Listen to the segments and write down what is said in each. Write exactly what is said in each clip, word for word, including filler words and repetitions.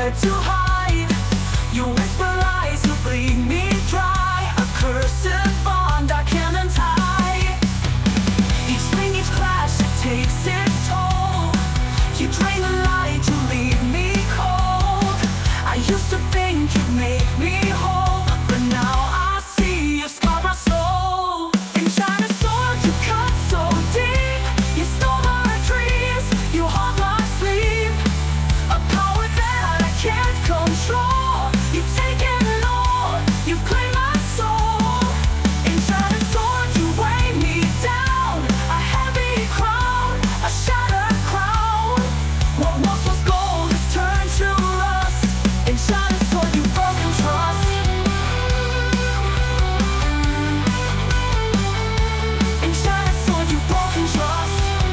nowhere to hide. You whisper lies, you bleed me dry. A cursed bond I can't untie. Each swing, each clash, it takes its toll. You drain the light, you leave me cold. I used to think you'd make me whole, but now I see you scar my soul. Enchanted sword, you cut so deep. You stole my dreams, you haunt my sleep. A power that I can't control. You've taken all, you've claimed my soul. Enchanted sword, you weigh me down. A heavy crown, a shattered crown. What once was gold has turned to rust. Enchanted sword, you've broken trust. Enchanted sword, you've broken trust.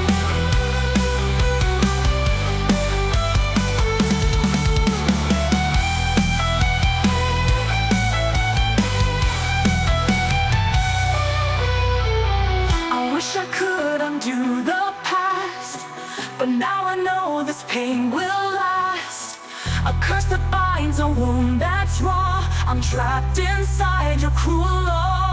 I wish I could undo the past, but now I know this pain will last. A curse that binds, a wound that's raw. I'm trapped inside your cruel law.